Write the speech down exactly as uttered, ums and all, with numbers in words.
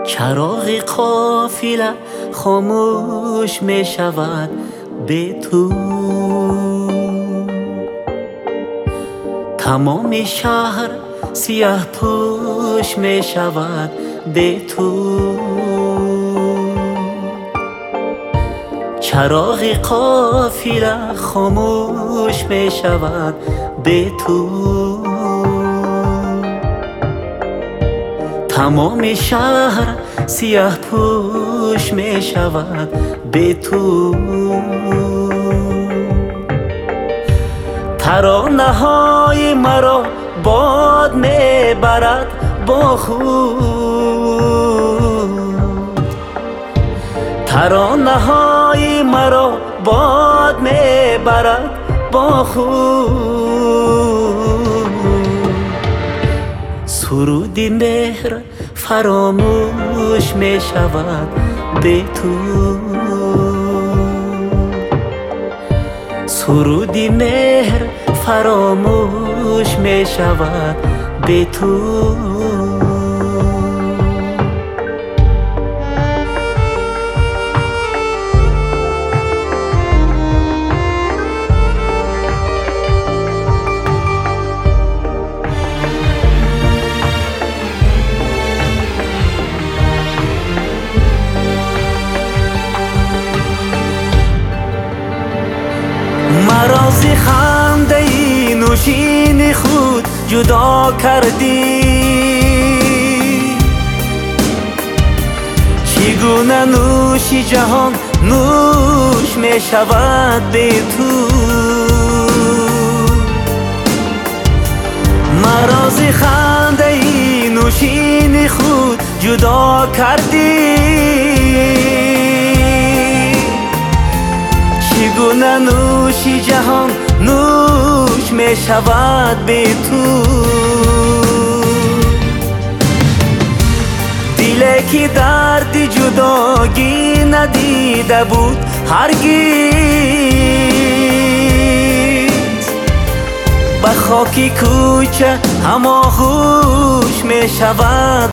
چراغ قافله خاموش می شود به تو. تمام شهر سیاه پوش می شود به تو. چراغ قافله خاموش می شود به تو. تمام شهر سیاه پوش می شود به تو. ترانه های مرا باد می برد با خود. ترانه های مرا باد می برد با خود. سرود مهر فراموش می شود به تو. سرود مهر فراموش می شود به تو. مرا ز خنده ای نوشین خود جدا کردی. چگونه نوش جهان نوش می شود به تو. مرا ز خنده ای نوشین خود جدا کردی. چگونه نوش جهان نوش می شود به تو. دلی که درد جداگی ندیده بود هرگز، به خاکی کوچه هماغوش می شود